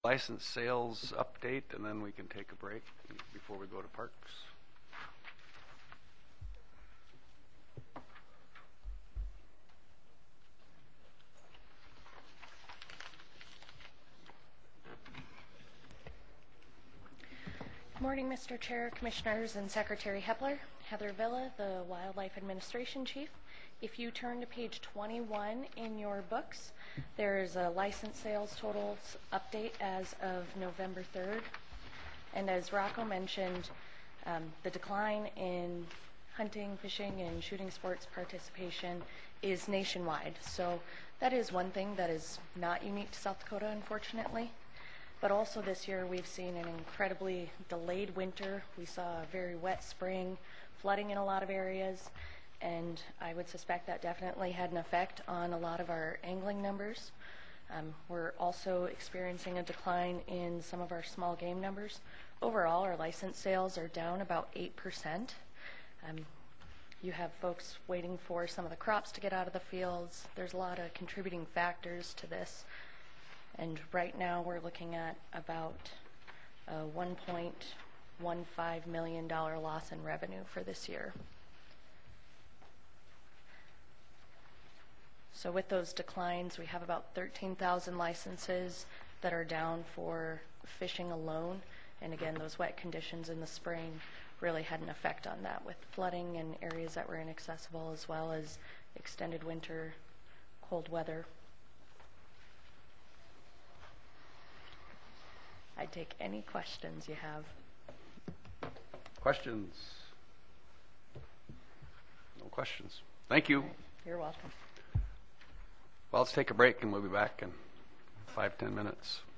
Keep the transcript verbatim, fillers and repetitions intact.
license sales update, and then we can take a break before we go to parks. Good morning, Mister Chair, Commissioners, and Secretary Hepler. Heather Villa, the Wildlife Administration Chief. If you turn to page twenty-one in your books, there is a license sales totals update as of November third. And as Rocco mentioned, um, the decline in hunting, fishing, and shooting sports participation is nationwide. So that is one thing that is not unique to South Dakota, unfortunately. But also this year we've seen an incredibly delayed winter. We saw a very wet spring, flooding in a lot of areas, and I would suspect that definitely had an effect on a lot of our angling numbers. Um, we're also experiencing a decline in some of our small game numbers. Overall, our license sales are down about eight percent. Um, you have folks waiting for some of the crops to get out of the fields. There's a lot of contributing factors to this. And right now we're looking at about a one point one five million dollars loss in revenue for this year. So with those declines, we have about thirteen thousand licenses that are down for fishing alone. And again, those wet conditions in the spring really had an effect on that, with flooding in areas that were inaccessible, as well as extended winter, cold weather. I'd take any questions you have. Questions? No questions. Thank you. Right. You're welcome. Well, let's take a break and we'll be back in five, ten minutes.